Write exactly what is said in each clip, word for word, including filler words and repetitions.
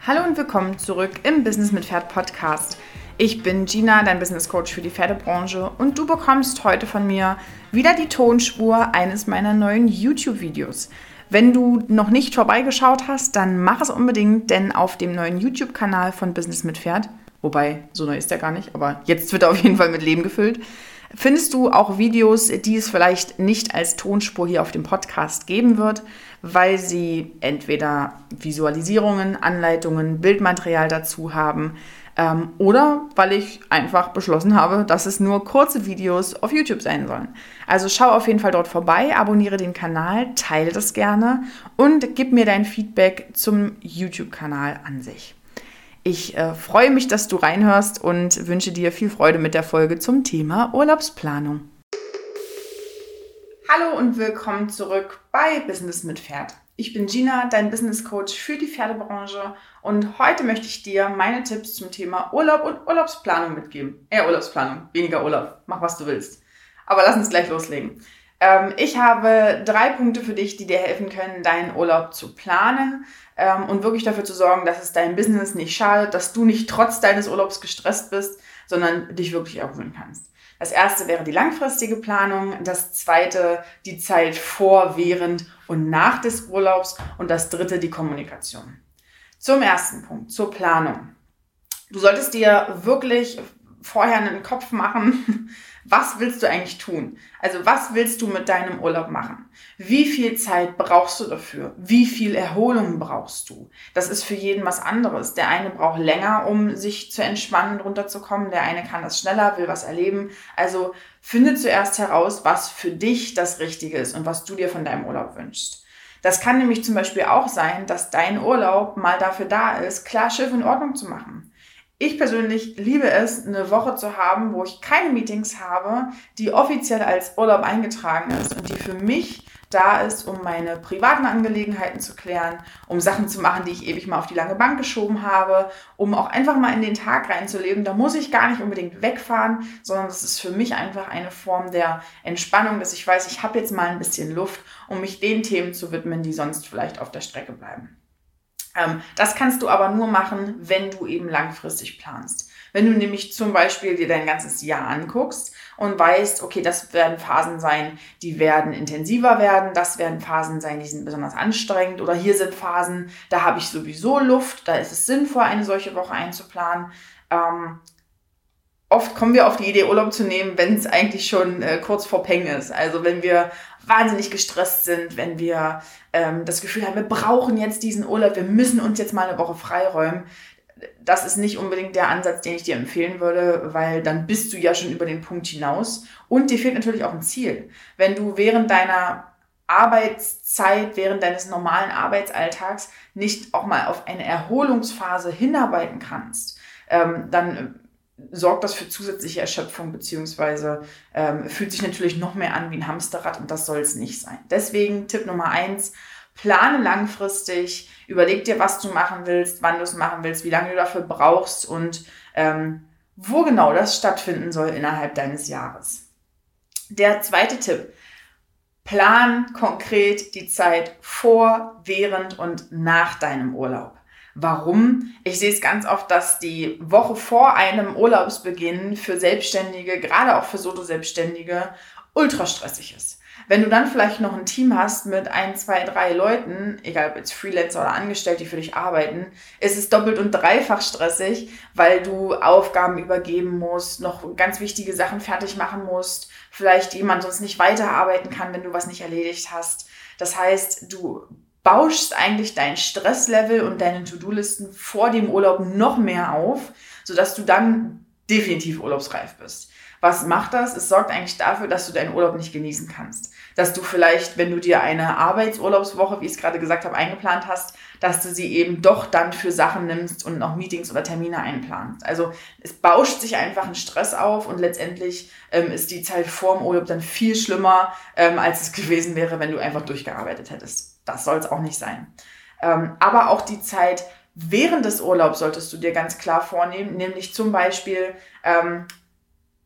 Hallo und willkommen zurück im Business mit Pferd Podcast. Ich bin Gina, dein Business Coach für die Pferdebranche und du bekommst heute von mir wieder die Tonspur eines meiner neuen YouTube-Videos. Wenn du noch nicht vorbeigeschaut hast, dann mach es unbedingt, denn auf dem neuen YouTube-Kanal von Business mit Pferd, wobei so neu ist der gar nicht, aber jetzt wird er auf jeden Fall mit Leben gefüllt, findest du auch Videos, die es vielleicht nicht als Tonspur hier auf dem Podcast geben wird, weil sie entweder Visualisierungen, Anleitungen, Bildmaterial dazu haben ähm, oder weil ich einfach beschlossen habe, dass es nur kurze Videos auf YouTube sein sollen. Also schau auf jeden Fall dort vorbei, abonniere den Kanal, teile das gerne und gib mir dein Feedback zum YouTube-Kanal an sich. Ich äh, freue mich, dass du reinhörst und wünsche dir viel Freude mit der Folge zum Thema Urlaubsplanung. Hallo und willkommen zurück bei Business mit Pferd. Ich bin Gina, dein Business Coach für die Pferdebranche und heute möchte ich dir meine Tipps zum Thema Urlaub und Urlaubsplanung mitgeben. Eher Urlaubsplanung, weniger Urlaub. Mach, was du willst. Aber lass uns gleich loslegen. Ähm, ich habe drei Punkte für dich, die dir helfen können, deinen Urlaub zu planen ähm, und wirklich dafür zu sorgen, dass es deinem Business nicht schadet, dass du nicht trotz deines Urlaubs gestresst bist, sondern dich wirklich erholen kannst. Das erste wäre die langfristige Planung, das zweite die Zeit vor, während und nach des Urlaubs und das dritte die Kommunikation. Zum ersten Punkt, zur Planung. Du solltest dir wirklich vorher einen Kopf machen, was willst du eigentlich tun? Also was willst du mit deinem Urlaub machen? Wie viel Zeit brauchst du dafür? Wie viel Erholung brauchst du? Das ist für jeden was anderes. Der eine braucht länger, um sich zu entspannen und runterzukommen. Der eine kann das schneller, will was erleben. Also finde zuerst heraus, was für dich das Richtige ist und was du dir von deinem Urlaub wünschst. Das kann nämlich zum Beispiel auch sein, dass dein Urlaub mal dafür da ist, klar Schiff in Ordnung zu machen. Ich persönlich liebe es, eine Woche zu haben, wo ich keine Meetings habe, die offiziell als Urlaub eingetragen ist und die für mich da ist, um meine privaten Angelegenheiten zu klären, um Sachen zu machen, die ich ewig mal auf die lange Bank geschoben habe, um auch einfach mal in den Tag reinzuleben. Da muss ich gar nicht unbedingt wegfahren, sondern das ist für mich einfach eine Form der Entspannung, dass ich weiß, ich habe jetzt mal ein bisschen Luft, um mich den Themen zu widmen, die sonst vielleicht auf der Strecke bleiben. Das kannst du aber nur machen, wenn du eben langfristig planst. Wenn du nämlich zum Beispiel dir dein ganzes Jahr anguckst und weißt, okay, das werden Phasen sein, die werden intensiver werden, das werden Phasen sein, die sind besonders anstrengend oder hier sind Phasen, da habe ich sowieso Luft, da ist es sinnvoll, eine solche Woche einzuplanen. Ähm, Oft kommen wir auf die Idee, Urlaub zu nehmen, wenn es eigentlich schon äh, kurz vor Peng ist. Also wenn wir wahnsinnig gestresst sind, wenn wir ähm, das Gefühl haben, wir brauchen jetzt diesen Urlaub, wir müssen uns jetzt mal eine Woche freiräumen. Das ist nicht unbedingt der Ansatz, den ich dir empfehlen würde, weil dann bist du ja schon über den Punkt hinaus. Und dir fehlt natürlich auch ein Ziel. Wenn du während deiner Arbeitszeit, während deines normalen Arbeitsalltags nicht auch mal auf eine Erholungsphase hinarbeiten kannst, ähm, dann sorgt das für zusätzliche Erschöpfung beziehungsweise ähm, fühlt sich natürlich noch mehr an wie ein Hamsterrad und das soll es nicht sein. Deswegen Tipp Nummer eins, plane langfristig, überleg dir, was du machen willst, wann du es machen willst, wie lange du dafür brauchst und ähm, wo genau das stattfinden soll innerhalb deines Jahres. Der zweite Tipp, plan konkret die Zeit vor, während und nach deinem Urlaub. Warum? Ich sehe es ganz oft, dass die Woche vor einem Urlaubsbeginn für Selbstständige, gerade auch für Solo-Selbstständige, ultra stressig ist. Wenn du dann vielleicht noch ein Team hast mit ein, zwei, drei Leuten, egal ob jetzt Freelancer oder Angestellte, die für dich arbeiten, ist es doppelt und dreifach stressig, weil du Aufgaben übergeben musst, noch ganz wichtige Sachen fertig machen musst, vielleicht jemand sonst nicht weiterarbeiten kann, wenn du was nicht erledigt hast. Das heißt, du bauschst eigentlich dein Stresslevel und deine To-Do-Listen vor dem Urlaub noch mehr auf, sodass du dann definitiv urlaubsreif bist. Was macht das? Es sorgt eigentlich dafür, dass du deinen Urlaub nicht genießen kannst. Dass du vielleicht, wenn du dir eine Arbeitsurlaubswoche, wie ich es gerade gesagt habe, eingeplant hast, dass du sie eben doch dann für Sachen nimmst und noch Meetings oder Termine einplanst. Also es bauscht sich einfach ein Stress auf und letztendlich ähm, ist die Zeit vor dem Urlaub dann viel schlimmer, ähm, als es gewesen wäre, wenn du einfach durchgearbeitet hättest. Das soll es auch nicht sein. Ähm, aber auch die Zeit während des Urlaubs solltest du dir ganz klar vornehmen, nämlich zum Beispiel, ähm,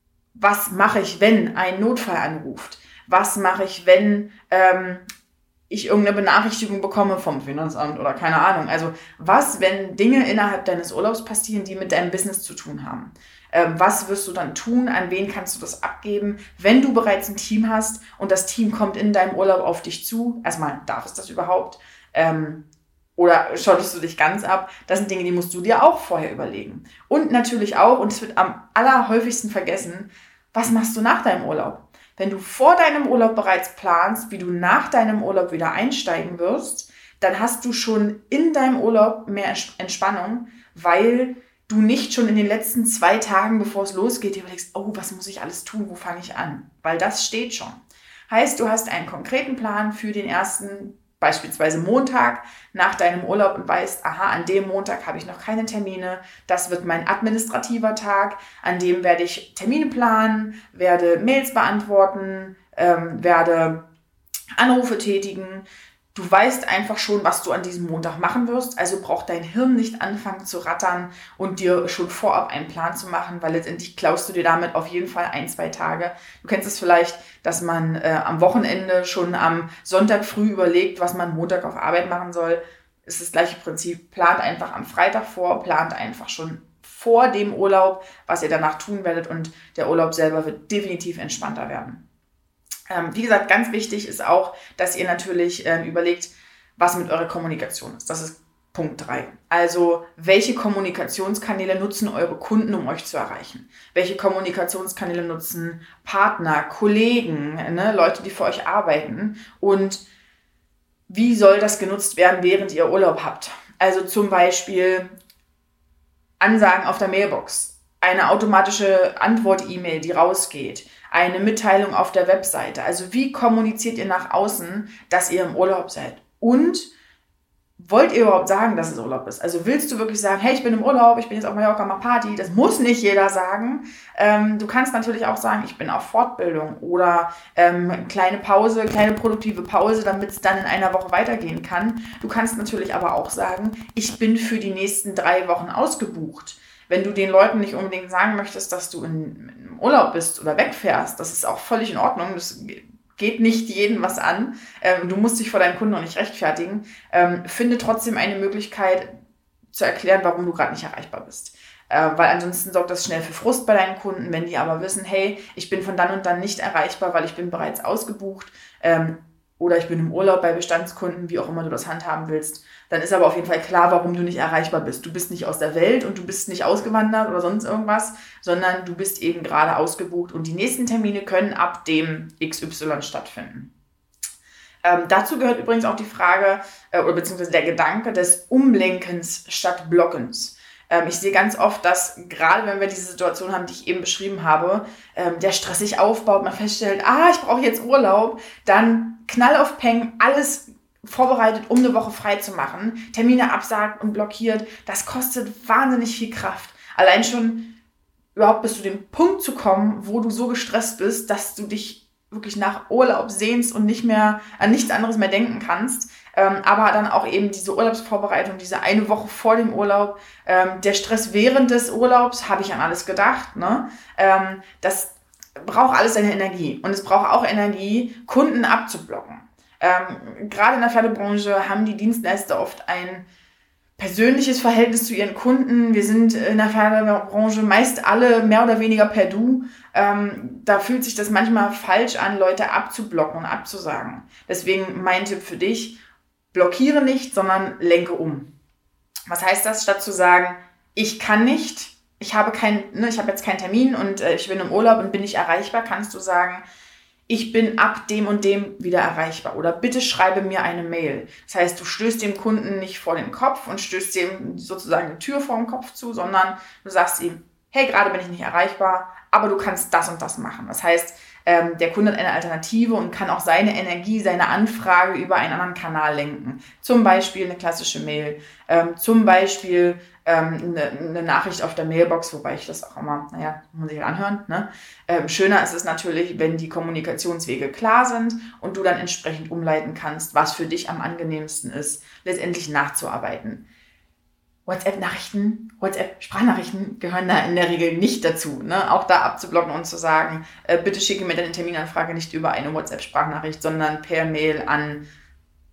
was mache ich, wenn ein Notfall anruft? Was mache ich, wenn ähm, ich irgendeine Benachrichtigung bekomme vom Finanzamt oder keine Ahnung. Also was, wenn Dinge innerhalb deines Urlaubs passieren, die mit deinem Business zu tun haben? Ähm, was wirst du dann tun? An wen kannst du das abgeben? Wenn du bereits ein Team hast und das Team kommt in deinem Urlaub auf dich zu, erstmal, darf es das überhaupt? Ähm, oder schottest du dich ganz ab? Das sind Dinge, die musst du dir auch vorher überlegen. Und natürlich auch, und es wird am allerhäufigsten vergessen, was machst du nach deinem Urlaub? Wenn du vor deinem Urlaub bereits planst, wie du nach deinem Urlaub wieder einsteigen wirst, dann hast du schon in deinem Urlaub mehr Entspannung, weil du nicht schon in den letzten zwei Tagen, bevor es losgeht, dir überlegst, oh, was muss ich alles tun, wo fange ich an? Weil das steht schon. Heißt, du hast einen konkreten Plan für den ersten, beispielsweise Montag nach deinem Urlaub und weißt, aha, an dem Montag habe ich noch keine Termine, das wird mein administrativer Tag, an dem werde ich Termine planen, werde Mails beantworten, ähm, werde Anrufe tätigen. Du weißt einfach schon, was du an diesem Montag machen wirst, also braucht dein Hirn nicht anfangen zu rattern und dir schon vorab einen Plan zu machen, weil letztendlich klaust du dir damit auf jeden Fall ein, zwei Tage. Du kennst es vielleicht, dass man äh, am Wochenende schon am Sonntag früh überlegt, was man Montag auf Arbeit machen soll. Es ist das gleiche Prinzip. Plant einfach am Freitag vor, plant einfach schon vor dem Urlaub, was ihr danach tun werdet und der Urlaub selber wird definitiv entspannter werden. Wie gesagt, ganz wichtig ist auch, dass ihr natürlich äh, überlegt, was mit eurer Kommunikation ist. Das ist Punkt drei. Also, welche Kommunikationskanäle nutzen eure Kunden, um euch zu erreichen? Welche Kommunikationskanäle nutzen Partner, Kollegen, ne, Leute, die für euch arbeiten? Und wie soll das genutzt werden, während ihr Urlaub habt? Also zum Beispiel Ansagen auf der Mailbox, eine automatische Antwort-E-Mail, die rausgeht, eine Mitteilung auf der Webseite. Also wie kommuniziert ihr nach außen, dass ihr im Urlaub seid? Und wollt ihr überhaupt sagen, dass es Urlaub ist? Also willst du wirklich sagen, hey, ich bin im Urlaub, ich bin jetzt auf Mallorca, mach Party? Das muss nicht jeder sagen. Ähm, du kannst natürlich auch sagen, ich bin auf Fortbildung oder ähm, kleine Pause, kleine produktive Pause, damit es dann in einer Woche weitergehen kann. Du kannst natürlich aber auch sagen, ich bin für die nächsten drei Wochen ausgebucht. Wenn du den Leuten nicht unbedingt sagen möchtest, dass du in, im Urlaub bist oder wegfährst, das ist auch völlig in Ordnung. Das geht nicht jedem was an. Ähm, du musst dich vor deinen Kunden noch nicht rechtfertigen. Ähm, finde trotzdem eine Möglichkeit zu erklären, warum du gerade nicht erreichbar bist. Äh, weil ansonsten sorgt das schnell für Frust bei deinen Kunden, wenn die aber wissen, hey, ich bin von dann und dann nicht erreichbar, weil ich bin bereits ausgebucht. Ähm, oder ich bin im Urlaub bei Bestandskunden, wie auch immer du das handhaben willst, dann ist aber auf jeden Fall klar, warum du nicht erreichbar bist. Du bist nicht aus der Welt und du bist nicht ausgewandert oder sonst irgendwas, sondern du bist eben gerade ausgebucht und die nächsten Termine können ab dem X Y stattfinden. Ähm, dazu gehört übrigens auch die Frage, äh, oder beziehungsweise der Gedanke des Umlenkens statt Blockens. Ähm, ich sehe ganz oft, dass gerade wenn wir diese Situation haben, die ich eben beschrieben habe, ähm, der Stress sich aufbaut, man feststellt, ah, ich brauche jetzt Urlaub, dann Knall auf Peng, alles vorbereitet, um eine Woche frei zu machen, Termine absagt und blockiert, das kostet wahnsinnig viel Kraft. Allein schon überhaupt bis zu dem Punkt zu kommen, wo du so gestresst bist, dass du dich wirklich nach Urlaub sehnst und nicht mehr an nichts anderes mehr denken kannst. Ähm, aber dann auch eben diese Urlaubsvorbereitung, diese eine Woche vor dem Urlaub, ähm, der Stress während des Urlaubs, habe ich an alles gedacht, ne? Ähm, das braucht alles seine Energie. Und es braucht auch Energie, Kunden abzublocken. Ähm, gerade in der Pferdebranche haben die Dienstleister oft ein persönliches Verhältnis zu ihren Kunden. Wir sind in der Pferdebranche meist alle mehr oder weniger per Du. Ähm, da fühlt sich das manchmal falsch an, Leute abzublocken und abzusagen. Deswegen mein Tipp für dich, blockiere nicht, sondern lenke um. Was heißt das? Statt zu sagen, ich kann nicht, ich habe kein, ne, ich habe jetzt keinen Termin und äh, ich bin im Urlaub und bin nicht erreichbar, kannst du sagen, ich bin ab dem und dem wieder erreichbar oder bitte schreibe mir eine Mail. Das heißt, du stößt dem Kunden nicht vor den Kopf und stößt dem sozusagen eine Tür vor den Kopf zu, sondern du sagst ihm, hey, gerade bin ich nicht erreichbar, aber du kannst das und das machen. Das heißt, ähm, der Kunde hat eine Alternative und kann auch seine Energie, seine Anfrage über einen anderen Kanal lenken. Zum Beispiel eine klassische Mail, ähm, zum Beispiel ähm, eine, eine Nachricht auf der Mailbox, wobei ich das auch immer, naja, muss ich anhören. Ne? Ähm, schöner ist es natürlich, wenn die Kommunikationswege klar sind und du dann entsprechend umleiten kannst, was für dich am angenehmsten ist, letztendlich nachzuarbeiten. WhatsApp-Nachrichten, WhatsApp-Sprachnachrichten gehören da in der Regel nicht dazu. Ne? Auch da abzublocken und zu sagen, äh, bitte schicke mir deine Terminanfrage nicht über eine WhatsApp-Sprachnachricht, sondern per Mail an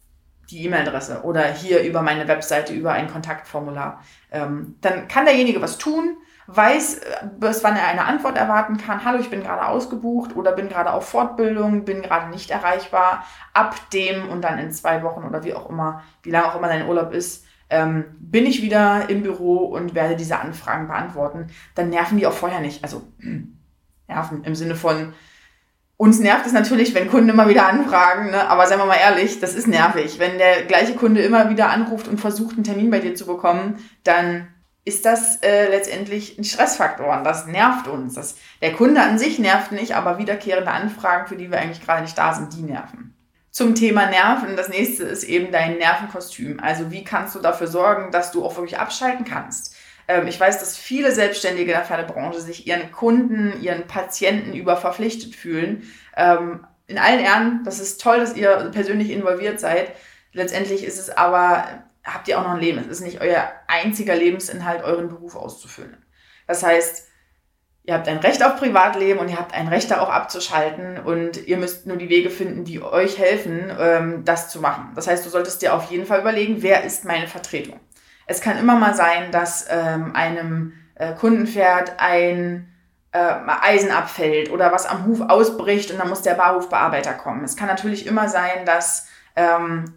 die E-Mail-Adresse oder hier über meine Webseite, über ein Kontaktformular. Ähm, dann kann derjenige was tun, weiß, bis wann er eine Antwort erwarten kann. Hallo, ich bin gerade ausgebucht oder bin gerade auf Fortbildung, bin gerade nicht erreichbar. Ab dem und dann in zwei Wochen oder wie auch immer, wie lange auch immer dein Urlaub ist, ähm, bin ich wieder im Büro und werde diese Anfragen beantworten. Dann nerven die auch vorher nicht. Also nerven im Sinne von, uns nervt es natürlich, wenn Kunden immer wieder anfragen, ne? Aber seien wir mal ehrlich, das ist nervig. Wenn der gleiche Kunde immer wieder anruft und versucht, einen Termin bei dir zu bekommen, dann ist das äh, letztendlich ein Stressfaktor und das nervt uns. Das, der Kunde an sich nervt nicht, aber wiederkehrende Anfragen, für die wir eigentlich gerade nicht da sind, die nerven. Zum Thema Nerven, das nächste ist eben dein Nervenkostüm. Also wie kannst du dafür sorgen, dass du auch wirklich abschalten kannst? Ähm, ich weiß, dass viele Selbstständige in der Pferdebranche sich ihren Kunden, ihren Patienten über verpflichtet fühlen. Ähm, in allen Ehren, das ist toll, dass ihr persönlich involviert seid. Letztendlich ist es aber, habt ihr auch noch ein Leben. Es ist nicht euer einziger Lebensinhalt, euren Beruf auszufüllen. Das heißt, ihr habt ein Recht auf Privatleben und ihr habt ein Recht darauf abzuschalten und ihr müsst nur die Wege finden, die euch helfen, ähm, das zu machen. Das heißt, du solltest dir auf jeden Fall überlegen, wer ist meine Vertretung? Es kann immer mal sein, dass ähm, einem äh, Kundenpferd ein äh, Eisen abfällt oder was am Huf ausbricht und dann muss der Barhufbearbeiter kommen. Es kann natürlich immer sein, dass, ähm,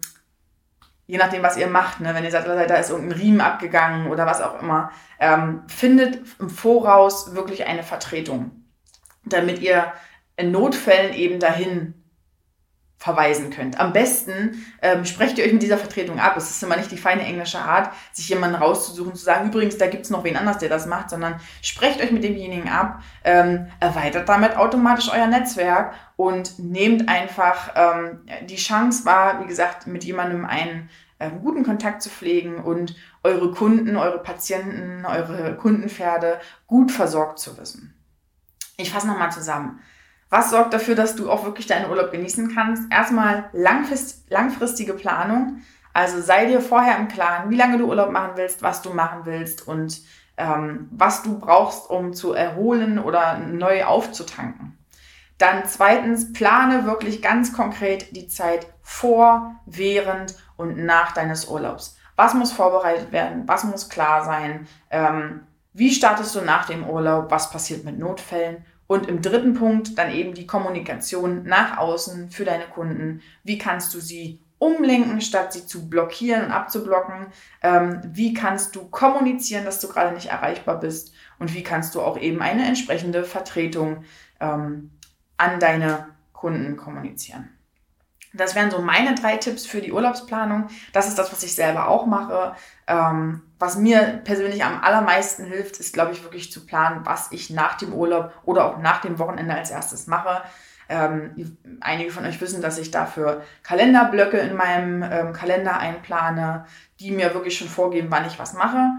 je nachdem, was ihr macht, ne, wenn ihr sagt, da ist irgendein Riemen abgegangen oder was auch immer, ähm, findet im Voraus wirklich eine Vertretung, damit ihr in Notfällen eben dahin verweisen könnt. Am besten ähm, sprecht ihr euch mit dieser Vertretung ab. Es ist immer nicht die feine englische Art, sich jemanden rauszusuchen, zu sagen, übrigens, da gibt es noch wen anders, der das macht, sondern sprecht euch mit demjenigen ab, ähm, erweitert damit automatisch euer Netzwerk und nehmt einfach ähm, die Chance wahr, wie gesagt, mit jemandem einen ähm, guten Kontakt zu pflegen und eure Kunden, eure Patienten, eure Kundenpferde gut versorgt zu wissen. Ich fasse nochmal zusammen. Was sorgt dafür, dass du auch wirklich deinen Urlaub genießen kannst? Erstmal langfrist, langfristige Planung. Also sei dir vorher im Klaren, wie lange du Urlaub machen willst, was du machen willst und ähm, was du brauchst, um zu erholen oder neu aufzutanken. Dann zweitens, plane wirklich ganz konkret die Zeit vor, während und nach deines Urlaubs. Was muss vorbereitet werden? Was muss klar sein? Ähm, wie startest du nach dem Urlaub? Was passiert mit Notfällen? Und im dritten Punkt dann eben die Kommunikation nach außen für deine Kunden. Wie kannst du sie umlenken, statt sie zu blockieren und abzublocken? Ähm, wie kannst du kommunizieren, dass du gerade nicht erreichbar bist? Und wie kannst du auch eben eine entsprechende Vertretung ähm, an deine Kunden kommunizieren? Das wären so meine drei Tipps für die Urlaubsplanung. Das ist das, was ich selber auch mache. Ähm, was mir persönlich am allermeisten hilft, ist, glaube ich, wirklich zu planen, was ich nach dem Urlaub oder auch nach dem Wochenende als erstes mache. Ähm, einige von euch wissen, dass ich dafür Kalenderblöcke in meinem ähm, Kalender einplane, die mir wirklich schon vorgeben, wann ich was mache,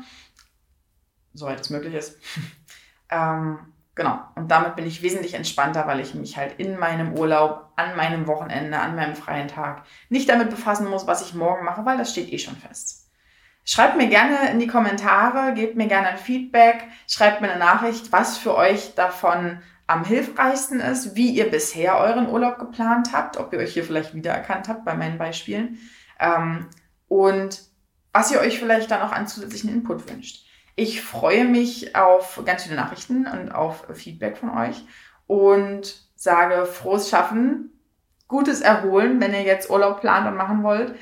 soweit es möglich ist. ähm, Genau, und damit bin ich wesentlich entspannter, weil ich mich halt in meinem Urlaub, an meinem Wochenende, an meinem freien Tag nicht damit befassen muss, was ich morgen mache, weil das steht eh schon fest. Schreibt mir gerne in die Kommentare, gebt mir gerne ein Feedback, schreibt mir eine Nachricht, was für euch davon am hilfreichsten ist, wie ihr bisher euren Urlaub geplant habt, ob ihr euch hier vielleicht wiedererkannt habt bei meinen Beispielen ähm, und was ihr euch vielleicht dann auch an zusätzlichen Input wünscht. Ich freue mich auf ganz viele Nachrichten und auf Feedback von euch und sage frohes Schaffen, gutes Erholen, wenn ihr jetzt Urlaub plant und machen wollt.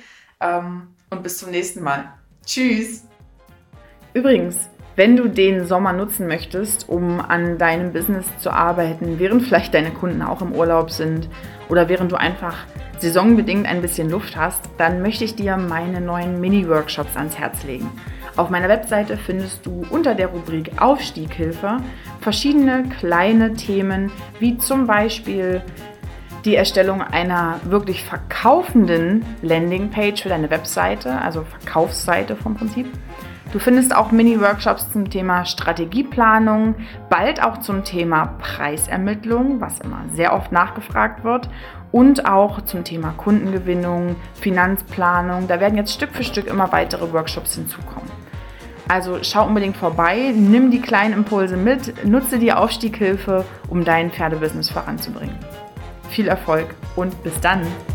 Und bis zum nächsten Mal. Tschüss! Übrigens, wenn du den Sommer nutzen möchtest, um an deinem Business zu arbeiten, während vielleicht deine Kunden auch im Urlaub sind oder während du einfach saisonbedingt ein bisschen Luft hast, dann möchte ich dir meine neuen Mini-Workshops ans Herz legen. Auf meiner Webseite findest du unter der Rubrik Aufstieghilfe verschiedene kleine Themen, wie zum Beispiel die Erstellung einer wirklich verkaufenden Landingpage für deine Webseite, also Verkaufsseite vom Prinzip. Du findest auch Mini-Workshops zum Thema Strategieplanung, bald auch zum Thema Preisermittlung, was immer sehr oft nachgefragt wird, und auch zum Thema Kundengewinnung, Finanzplanung. Da werden jetzt Stück für Stück immer weitere Workshops hinzukommen. Also schau unbedingt vorbei, nimm die kleinen Impulse mit, nutze die Aufstieghilfe, um dein Pferdebusiness voranzubringen. Viel Erfolg und bis dann!